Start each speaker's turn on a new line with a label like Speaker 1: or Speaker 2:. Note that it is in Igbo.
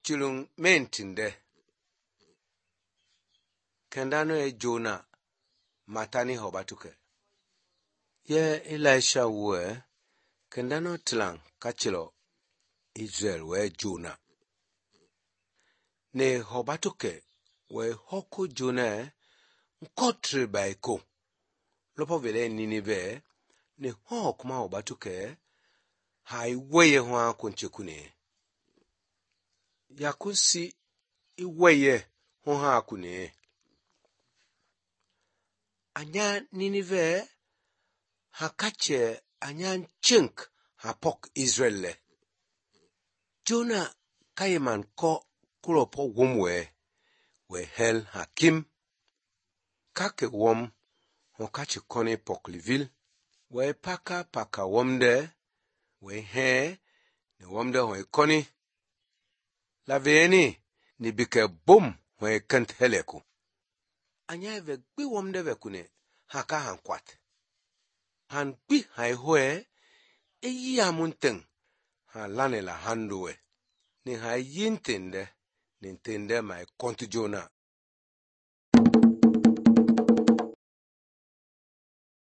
Speaker 1: chulung mentinde. Kendano e Jona matani hobatuke. Ye Elisha we kendano tlang kachilo Israel we Jona. Ne hobatuke we hoko Jona nkotre baiko. Lopo vele Ninive ne hokuma hobatuke haiweye hwa kunchekune. Yakusi iweye hwa kune. Anya Ninive hakache anya chink hapok Israel. Jona kayeman ko kulopo wumwe we hel hakim. Kake wom hokache kone poklivil. We paka womde we he ne womde hoi koni. La veni ni bike bum hoi kent heleku. Anya ve gbi womde ve kune haka hankwat. Han gbi hai hoe eyi amunteng ha lane la handuwe. Ni hai yintende nintende mai kontu Jona.